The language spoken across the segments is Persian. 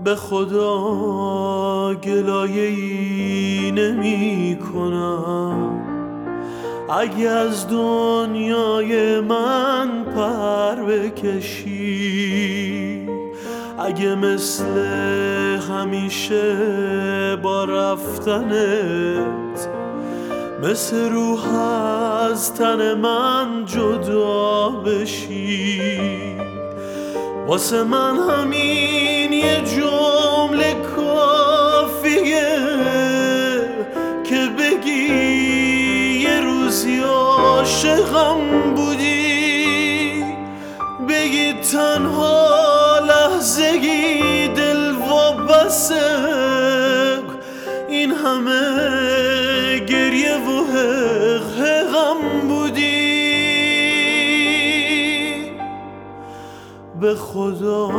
به خدا گلایه‌ای نمی کنم. اگه از دنیای من پر بکشی، اگه مثل همیشه با رفتنت مثل روح از تن من جدا بشی، واسه من همین یه جمله کافیه که بگی یه روزی عاشقم بودی، بگی تنها لحظه‌ای دل وابسته این همه گریه و غم بودی. به خدا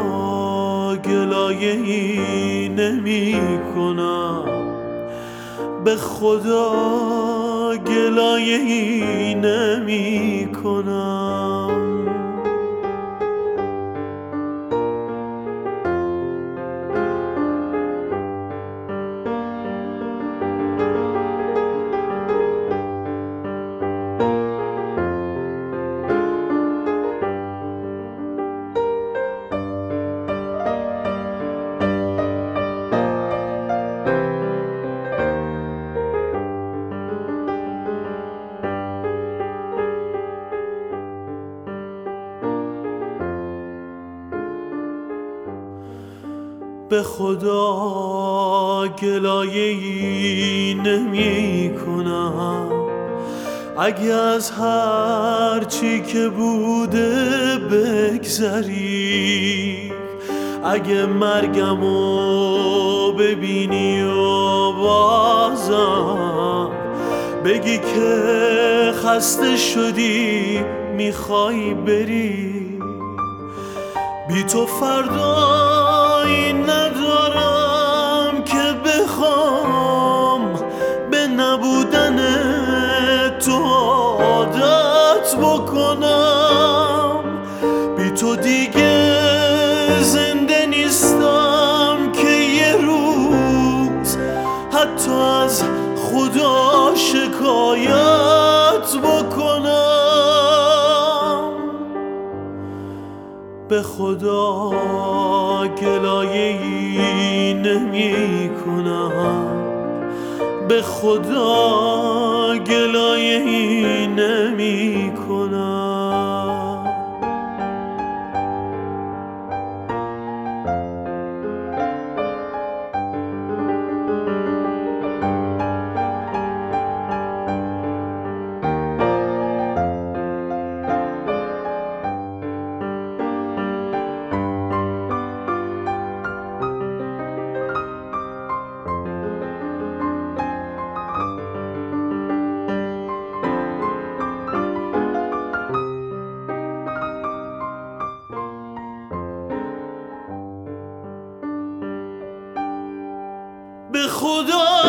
گلایه‌ای نمی کنم، به خدا گلایه‌ای نمی کنم. به خدا گلایه‌ای نمی کنم، اگه از هر چی که بوده بگذری، اگه مرگمو ببینی و بازم بگی که خسته شدی میخوای بری، بی تو فردایی ندارم که بخوام به نبودن تو عادت بکنم، بی تو دیگه زنده نیستم که یه روز حتی از خدا شکایت بکنم. به خدا گلایه‌ای نمی کنم، به خدا گلایه‌ای نمی کنم. به خدا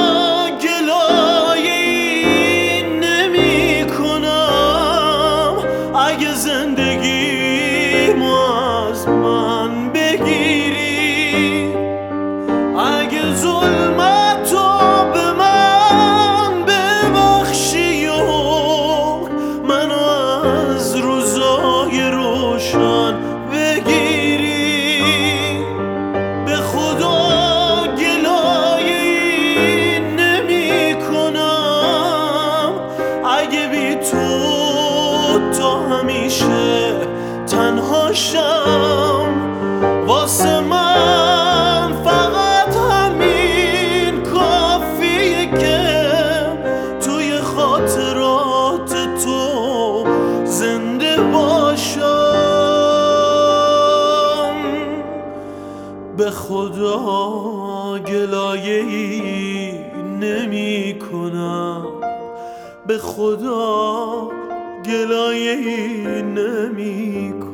گلایه‌ای نمی کنم، اگه زندگیمو از من بگیری، اگه ظلمتو به من ببخشی و منو از روزای روشن بگیری. به خدا تا همیشه تنها شم، واسه من فقط همین کافیه که توی خاطرات تو زنده باشم. به خدا گلایه‌ای نمی کنم، به خدا گلایه‌ای نمی کنم.